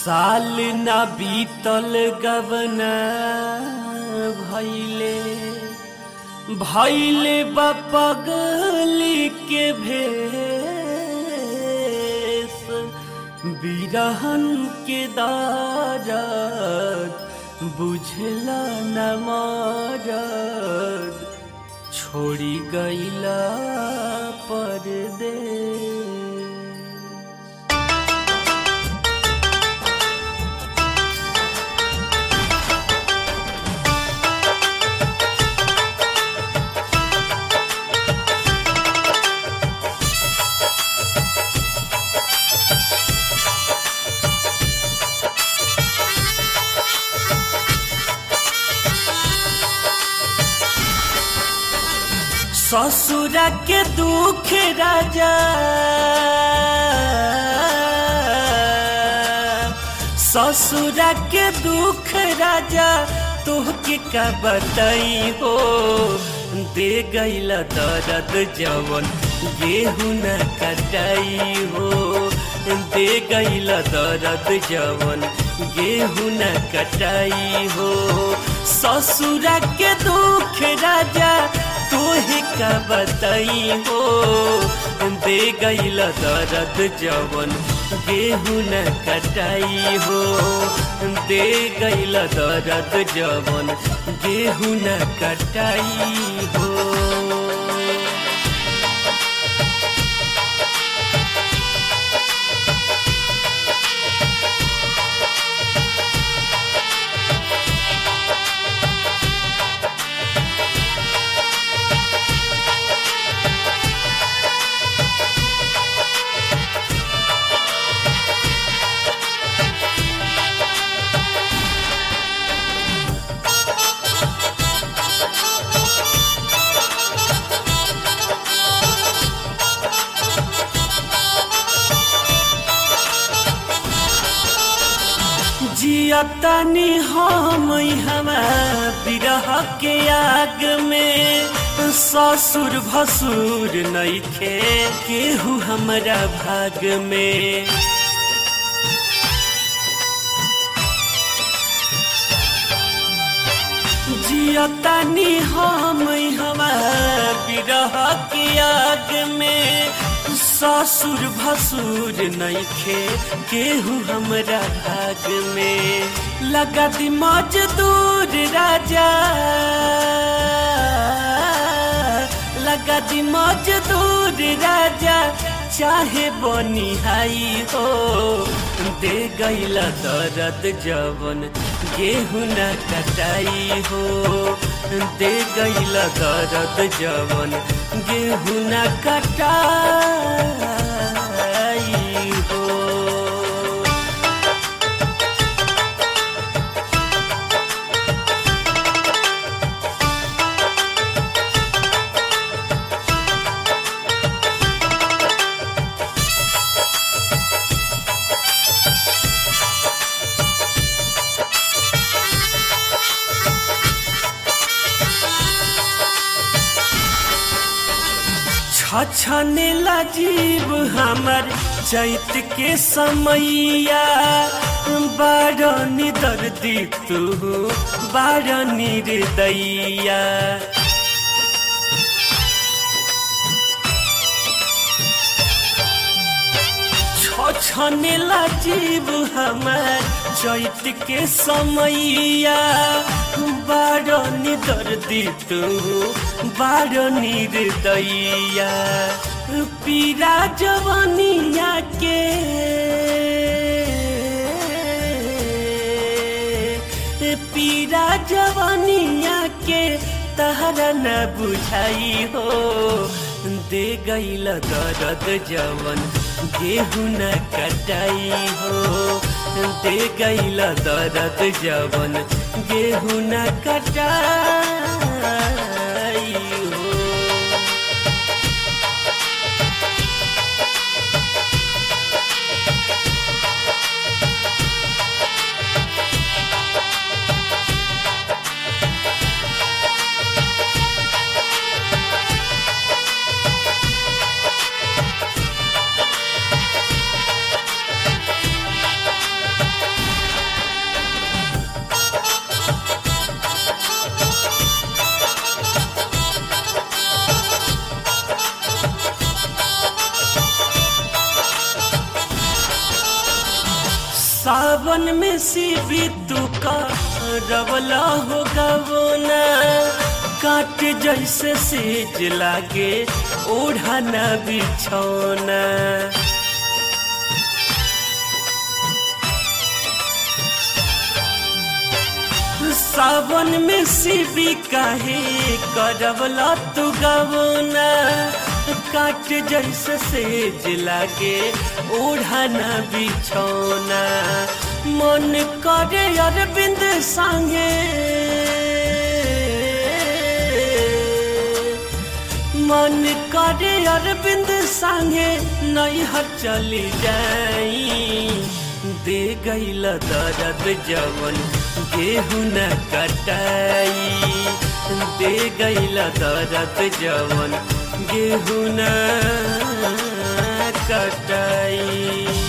साल ना बीतल गवना भैले बपगली के भेस बिरहन के दारद बुझला न मरद छोड़ी गईला परदेस। ससुरा के दुख राजा ससुरा के दुख राजा तोहके का बताई हो दे गईला दर्द जवन गेहूं न कटाई हो दे गईला दर्द जवन गेहूं न कटाई हो ससुरा के दुख राजा तोहे का बताई हो दे गईला दर्द जवन गेहूं न कटाई हो दे गईला दर्द जवन गेहूं न कटाई हो। जियतनी हम बिरह के आग में ससुर भसुर नइखे केहू हमरा भाग में जियतनी हम बिरह के आग में ससुर भसुर नइखे केहू हमरा भाग में लगा दी मजदूर राजा लगा दी मजदूर राजा चाहे बनिहाई हो दे गईला दर्द जवन गेहूं न कटाई हो दे गईला दर्द जवन गेहूं न कटाई हो। छछने लाजीब हमर चैत के समैया बारनी दर्दी तू बारनी हृदया छछने लाजीब हमर चैत के समैया बारनी दर्दी तू बारनी हृदया पीरा जवनिया के पीरा जवनिया के तहरा न बुझाई हो दे गईला दर्द जवन गेहूं न कटाई हो दे गईला दर्द जवन गेहूं न कटाई हो। सावन में शिवी तू का रवला हो गवना काट जैसे सेज लागे ओढ़ाना बिछौना सावन में शिवी काहे करवला तू गवना काट जैसे सेज लागे ओढ़ाना बिछौना मन करे अरविंद संगे मन करे अरविंद संगे नैहर चली जाई दे गईल दर्द जवन गेहूं न कटाई दे गईल दर्द जवन गेहूं न कटाई।